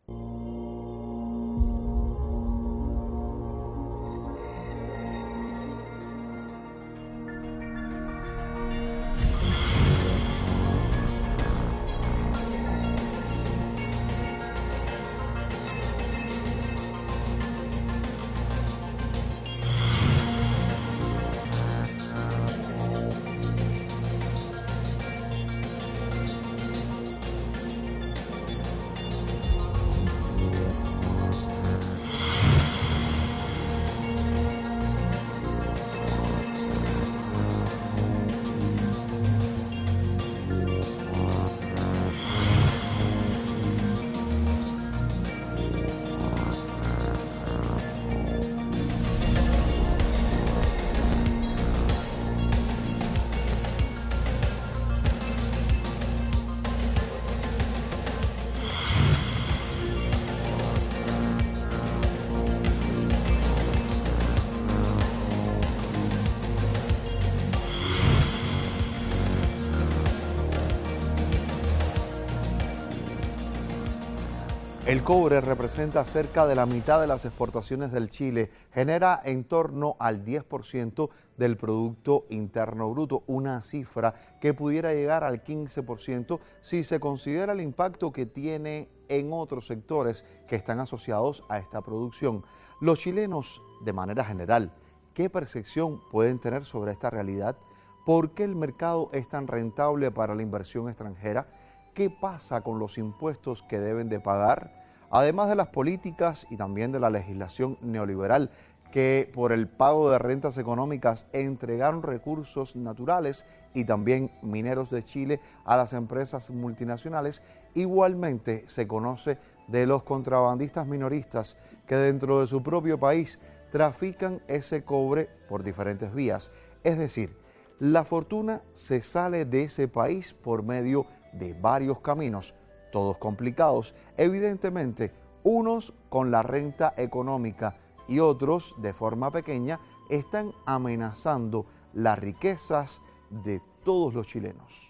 El cobre representa cerca de la mitad de las exportaciones del Chile, genera en torno al diez por ciento del Producto Interno Bruto, una cifra que pudiera llegar al quince por ciento si se considera el impacto que tiene en otros sectores que están asociados a esta producción. Los chilenos, de manera general, ¿qué percepción pueden tener sobre esta realidad? ¿Por qué el mercado es tan rentable para la inversión extranjera? ¿Qué pasa con los impuestos que deben de pagar? Además de las políticas y también de la legislación neoliberal que por el pago de rentas económicas entregaron recursos naturales y también mineros de Chile a las empresas multinacionales, igualmente se conoce de los contrabandistas minoristas que dentro de su propio país trafican ese cobre por diferentes vías. Es decir, la fortuna se sale de ese país por medio de varios caminos, todos complicados, evidentemente, unos con la renta económica y otros, de forma pequeña, están amenazando las riquezas de todos los chilenos.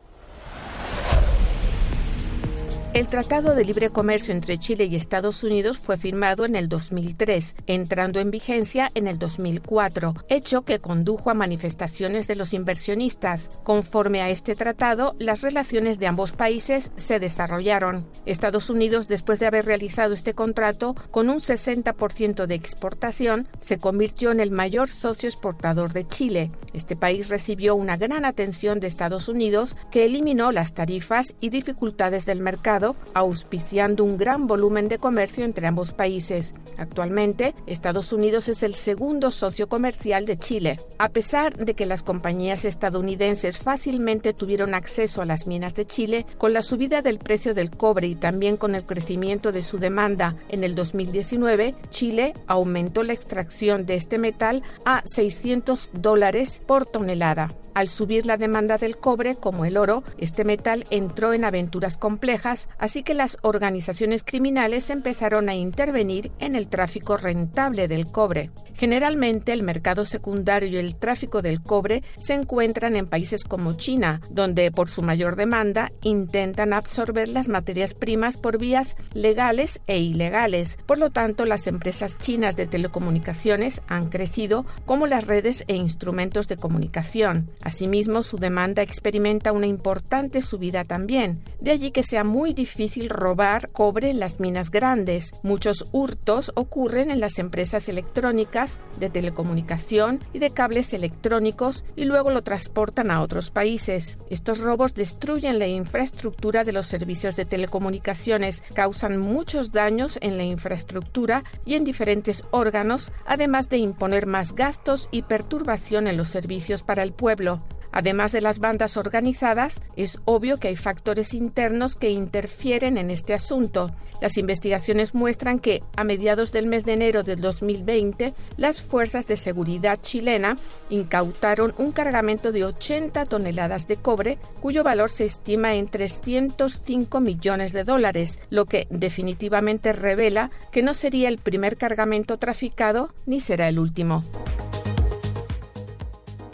El Tratado de Libre Comercio entre Chile y Estados Unidos fue firmado en el dos mil tres, entrando en vigencia en el dos mil cuatro, hecho que condujo a manifestaciones de los inversionistas. Conforme a este tratado, las relaciones de ambos países se desarrollaron. Estados Unidos, después de haber realizado este contrato, con un sesenta por ciento de exportación, se convirtió en el mayor socio exportador de Chile. Este país recibió una gran atención de Estados Unidos, que eliminó las tarifas y dificultades del mercado, auspiciando un gran volumen de comercio entre ambos países. Actualmente, Estados Unidos es el segundo socio comercial de Chile. A pesar de que las compañías estadounidenses fácilmente tuvieron acceso a las minas de Chile, con la subida del precio del cobre y también con el crecimiento de su demanda en el dos mil diecinueve, Chile aumentó la extracción de este metal a seiscientos dólares por tonelada. Al subir la demanda del cobre, como el oro, este metal entró en aventuras complejas, así que las organizaciones criminales empezaron a intervenir en el tráfico rentable del cobre. Generalmente, el mercado secundario y el tráfico del cobre se encuentran en países como China, donde, por su mayor demanda, intentan absorber las materias primas por vías legales e ilegales. Por lo tanto, las empresas chinas de telecomunicaciones han crecido como las redes e instrumentos de comunicación. Asimismo, su demanda experimenta una importante subida también. De allí que sea muy difícil robar cobre en las minas grandes. Muchos hurtos ocurren en las empresas electrónicas, de telecomunicación y de cables electrónicos y luego lo transportan a otros países. Estos robos destruyen la infraestructura de los servicios de telecomunicaciones, causan muchos daños en la infraestructura y en diferentes órganos, además de imponer más gastos y perturbación en los servicios para el pueblo. Además de las bandas organizadas, es obvio que hay factores internos que interfieren en este asunto. Las investigaciones muestran que, a mediados del mes de enero del dos mil veinte, las fuerzas de seguridad chilena incautaron un cargamento de ochenta toneladas de cobre, cuyo valor se estima en trescientos cinco millones de dólares, lo que definitivamente revela que no sería el primer cargamento traficado ni será el último.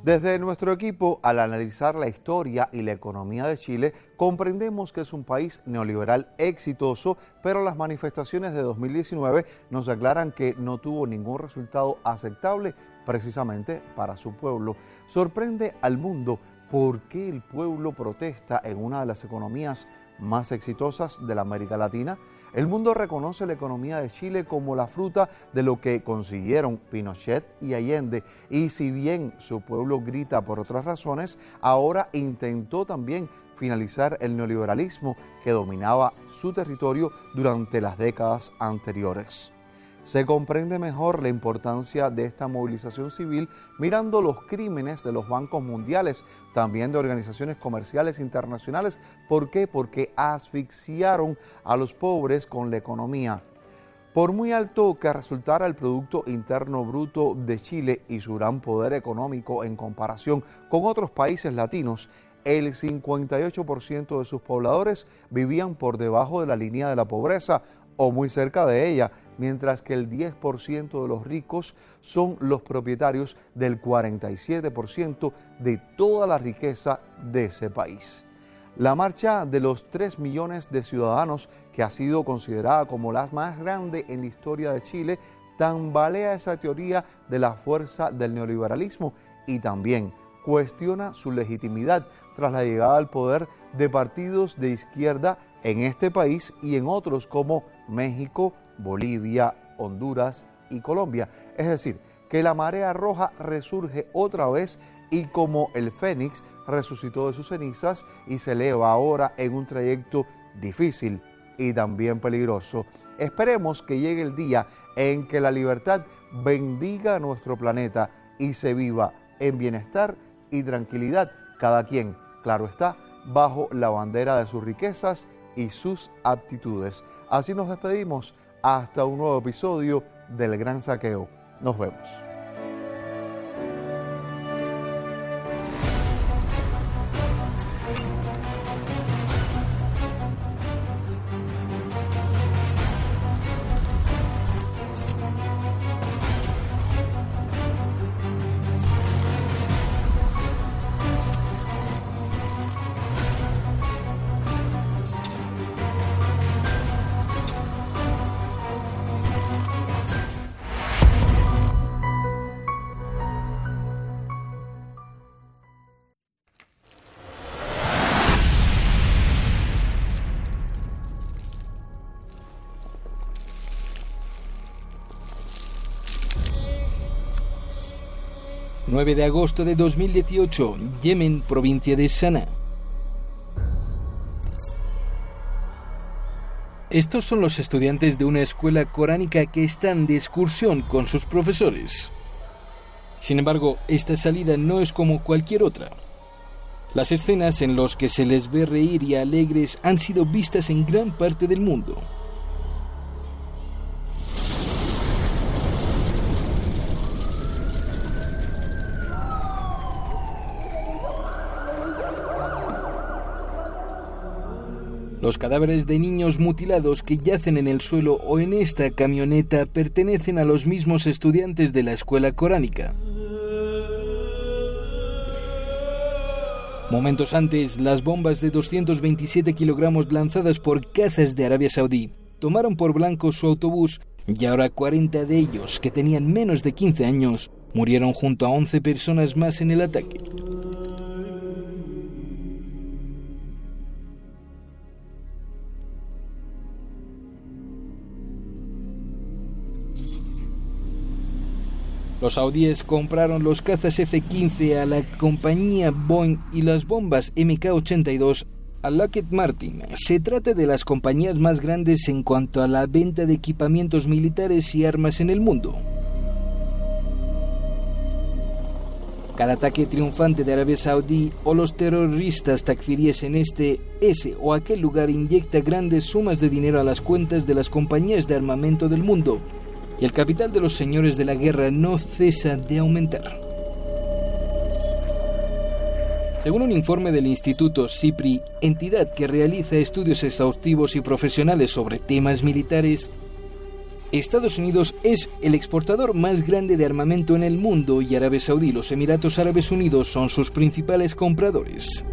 Desde nuestro equipo, al analizar la historia y la economía de Chile, comprendemos que es un país neoliberal exitoso, pero las manifestaciones de dos mil diecinueve nos aclaran que no tuvo ningún resultado aceptable precisamente para su pueblo. Sorprende al mundo por qué el pueblo protesta en una de las economías más exitosas de la América Latina. El mundo reconoce la economía de Chile como la fruta de lo que consiguieron Pinochet y Allende, y si bien su pueblo grita por otras razones, ahora intentó también finalizar el neoliberalismo que dominaba su territorio durante las décadas anteriores. Se comprende mejor la importancia de esta movilización civil mirando los crímenes de los bancos mundiales, también de organizaciones comerciales internacionales. ¿Por qué? Porque asfixiaron a los pobres con la economía. Por muy alto que resultara el Producto Interno Bruto de Chile y su gran poder económico en comparación con otros países latinos, el cincuenta y ocho por ciento de sus pobladores vivían por debajo de la línea de la pobreza o muy cerca de ella, mientras que el diez por ciento de los ricos son los propietarios del cuarenta y siete por ciento de toda la riqueza de ese país. La marcha de los tres millones de ciudadanos, que ha sido considerada como la más grande en la historia de Chile, tambalea esa teoría de la fuerza del neoliberalismo y también cuestiona su legitimidad tras la llegada al poder de partidos de izquierda en este país y en otros como México, Bolivia, Honduras y Colombia. Es decir, que la marea roja resurge otra vez y como el Fénix resucitó de sus cenizas y se eleva ahora en un trayecto difícil y también peligroso. Esperemos que llegue el día en que la libertad bendiga nuestro planeta y se viva en bienestar y tranquilidad, cada quien, claro está, bajo la bandera de sus riquezas y sus aptitudes. Así nos despedimos hasta un nuevo episodio del Gran Saqueo. Nos vemos. nueve de agosto de dos mil dieciocho, Yemen, provincia de Saná. Estos son los estudiantes de una escuela coránica que están de excursión con sus profesores. Sin embargo, esta salida no es como cualquier otra. Las escenas en las que se les ve reír y alegres han sido vistas en gran parte del mundo. Los cadáveres de niños mutilados que yacen en el suelo o en esta camioneta pertenecen a los mismos estudiantes de la escuela coránica. Momentos antes, las bombas de doscientos veintisiete kilogramos lanzadas por cazas de Arabia Saudí tomaron por blanco su autobús y ahora cuarenta de ellos, que tenían menos de quince años, murieron junto a once personas más en el ataque. Los saudíes compraron los cazas F quince a la compañía Boeing y las bombas M K ochenta y dos a Lockheed Martin. Se trata de las compañías más grandes en cuanto a la venta de equipamientos militares y armas en el mundo. Cada ataque triunfante de Arabia Saudí o los terroristas takfiríes en este, ese o aquel lugar inyecta grandes sumas de dinero a las cuentas de las compañías de armamento del mundo. Y el capital de los señores de la guerra no cesa de aumentar. Según un informe del Instituto SIPRI, entidad que realiza estudios exhaustivos y profesionales sobre temas militares, Estados Unidos es el exportador más grande de armamento en el mundo y Arabia Saudí y los Emiratos Árabes Unidos son sus principales compradores.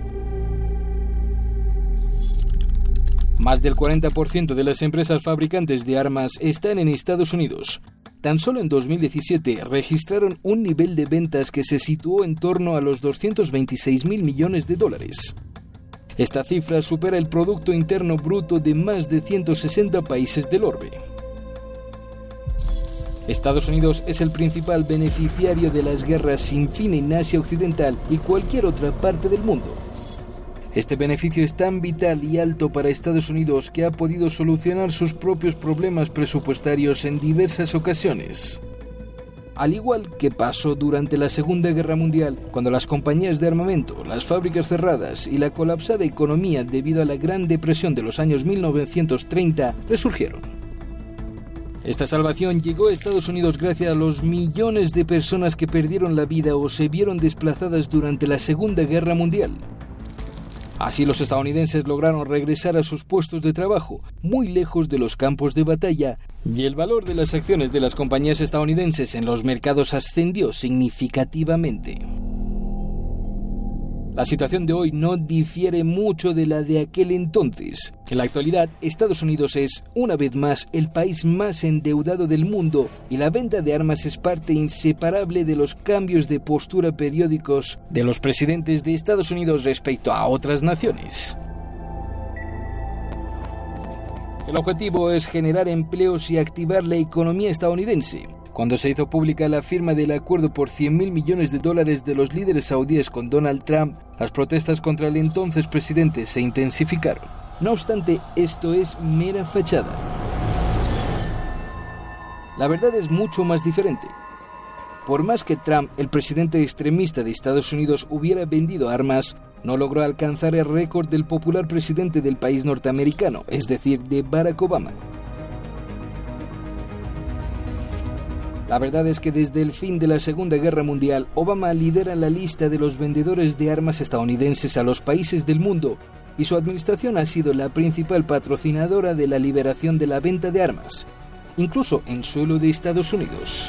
Más del cuarenta por ciento de las empresas fabricantes de armas están en Estados Unidos. Tan solo en dos mil diecisiete registraron un nivel de ventas que se situó en torno a los doscientos veintiséis mil millones de dólares. Esta cifra supera el Producto Interno Bruto de más de ciento sesenta países del orbe. Estados Unidos es el principal beneficiario de las guerras sin fin en Asia Occidental y cualquier otra parte del mundo. Este beneficio es tan vital y alto para Estados Unidos que ha podido solucionar sus propios problemas presupuestarios en diversas ocasiones. Al igual que pasó durante la Segunda Guerra Mundial, cuando las compañías de armamento, las fábricas cerradas y la colapsada economía debido a la Gran Depresión de los años mil novecientos treinta resurgieron. Esta salvación llegó a Estados Unidos gracias a los millones de personas que perdieron la vida o se vieron desplazadas durante la Segunda Guerra Mundial. Así los estadounidenses lograron regresar a sus puestos de trabajo, muy lejos de los campos de batalla, y el valor de las acciones de las compañías estadounidenses en los mercados ascendió significativamente. La situación de hoy no difiere mucho de la de aquel entonces. En la actualidad, Estados Unidos es, una vez más, el país más endeudado del mundo y la venta de armas es parte inseparable de los cambios de postura periódicos de los presidentes de Estados Unidos respecto a otras naciones. El objetivo es generar empleos y activar la economía estadounidense. Cuando se hizo pública la firma del acuerdo por cien mil millones de dólares de los líderes saudíes con Donald Trump, las protestas contra el entonces presidente se intensificaron. No obstante, esto es mera fachada. La verdad es mucho más diferente. Por más que Trump, el presidente extremista de Estados Unidos, hubiera vendido armas, no logró alcanzar el récord del popular presidente del país norteamericano, es decir, de Barack Obama. La verdad es que desde el fin de la Segunda Guerra Mundial, Obama lidera la lista de los vendedores de armas estadounidenses a los países del mundo y su administración ha sido la principal patrocinadora de la liberación de la venta de armas, incluso en suelo de Estados Unidos.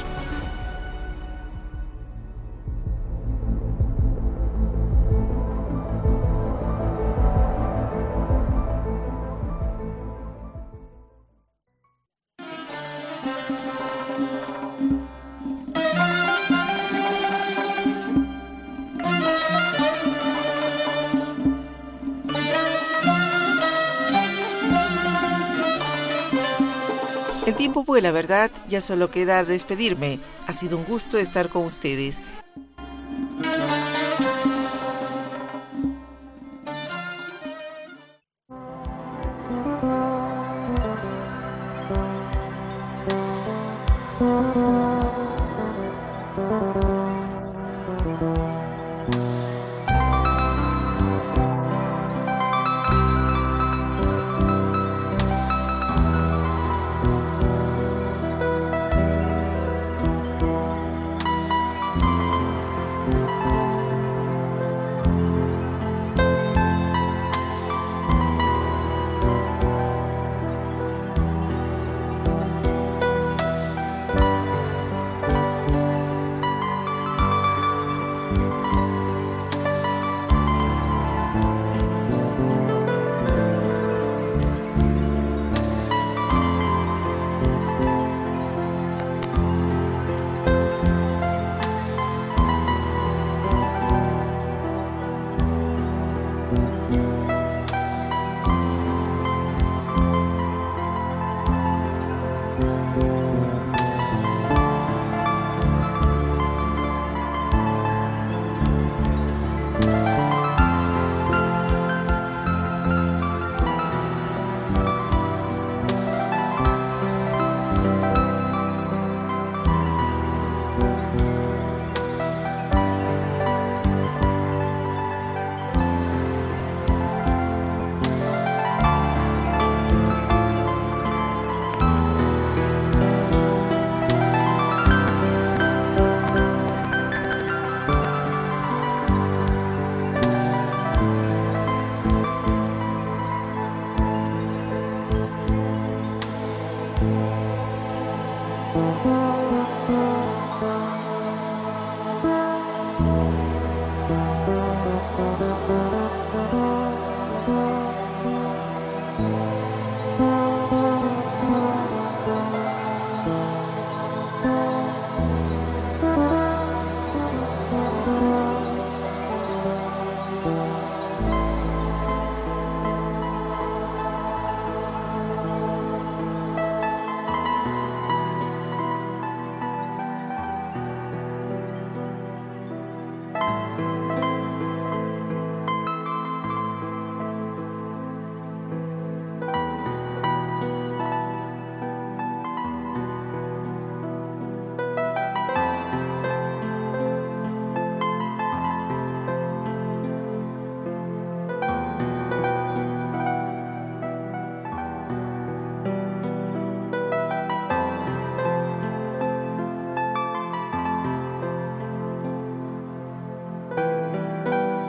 El tiempo vuela, ¿verdad? Ya solo queda despedirme. Ha sido un gusto estar con ustedes.